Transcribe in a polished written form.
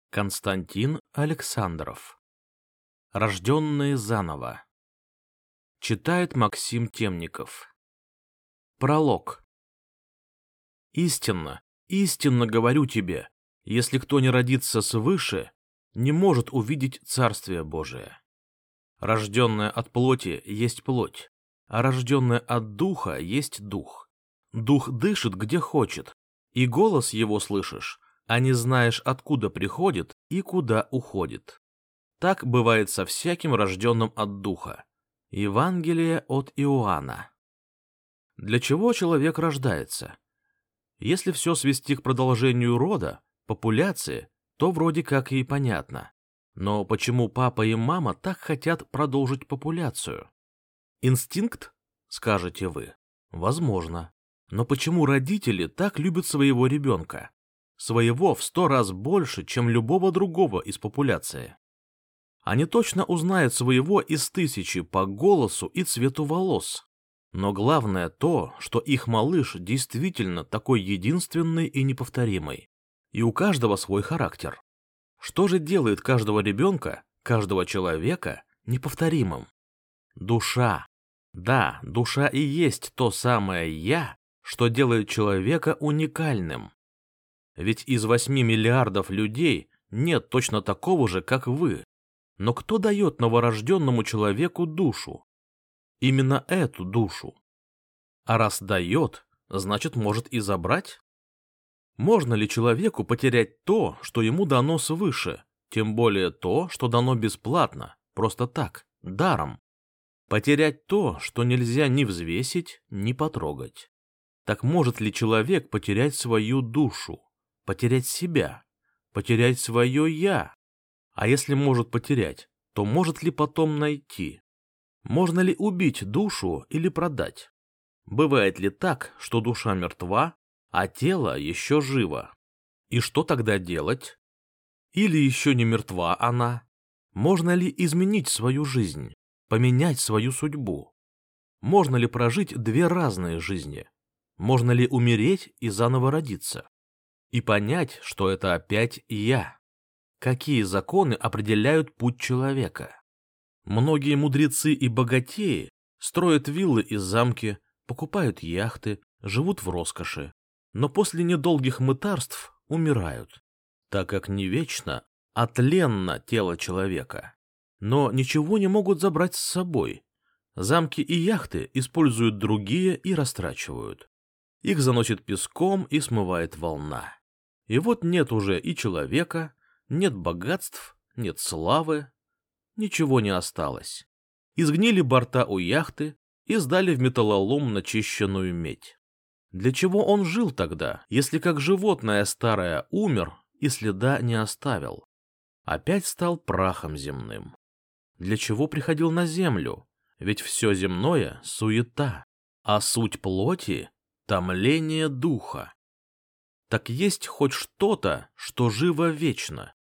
Константин Александров. Рожденные заново. Читает Максим Темников. Пролог. Истинно, истинно говорю тебе, если кто не родится свыше, не может увидеть Царствие Божие. Рожденное от плоти есть плоть, а рожденное от духа есть дух. Дух дышит, где хочет, и голос его слышишь, а не знаешь, откуда приходит и куда уходит. Так бывает со всяким рожденным от духа. Евангелие от Иоанна. Для чего человек рождается? Если все свести к продолжению рода, популяции, то вроде как и понятно. Но почему папа и мама так хотят продолжить популяцию? Инстинкт, скажете вы? Возможно. Но почему родители так любят своего ребенка? Своего в 100 раз больше, чем любого другого из популяции. Они точно узнают своего из 1000 по голосу и цвету волос. Но главное то, что их малыш действительно такой единственный и неповторимый. И у каждого свой характер. Что же делает каждого ребенка, каждого человека неповторимым? Душа. Да, душа и есть то самое «я», что делает человека уникальным. Ведь из 8 миллиардов людей нет точно такого же, как вы. Но кто дает новорожденному человеку душу? Именно эту душу. А раз дает, значит, может и забрать? Можно ли человеку потерять то, что ему дано свыше, тем более то, что дано бесплатно, просто так, даром? Потерять то, что нельзя ни взвесить, ни потрогать. Так может ли человек потерять свою душу? Потерять себя, потерять свое «я». А если может потерять, то может ли потом найти? Можно ли убить душу или продать? Бывает ли так, что душа мертва, а тело еще живо? И что тогда делать? Или еще не мертва она? Можно ли изменить свою жизнь, поменять свою судьбу? Можно ли прожить 2 разные жизни? Можно ли умереть и заново родиться? И понять, что это опять я. Какие законы определяют путь человека? Многие мудрецы и богатеи строят виллы и замки, покупают яхты, живут в роскоши, но после недолгих мытарств умирают, так как не вечно, а тленно тело человека. Но ничего не могут забрать с собой. Замки и яхты используют другие и растрачивают. Их заносит песком и смывает волна. И вот нет уже и человека, нет богатств, нет славы, ничего не осталось. Изгнили борта у яхты и сдали в металлолом начищенную медь. Для чего он жил тогда, если как животное старое умер и следа не оставил? Опять стал прахом земным. Для чего приходил на землю? Ведь все земное — суета, а суть плоти — томление духа. Так есть хоть что-то, что живо вечно,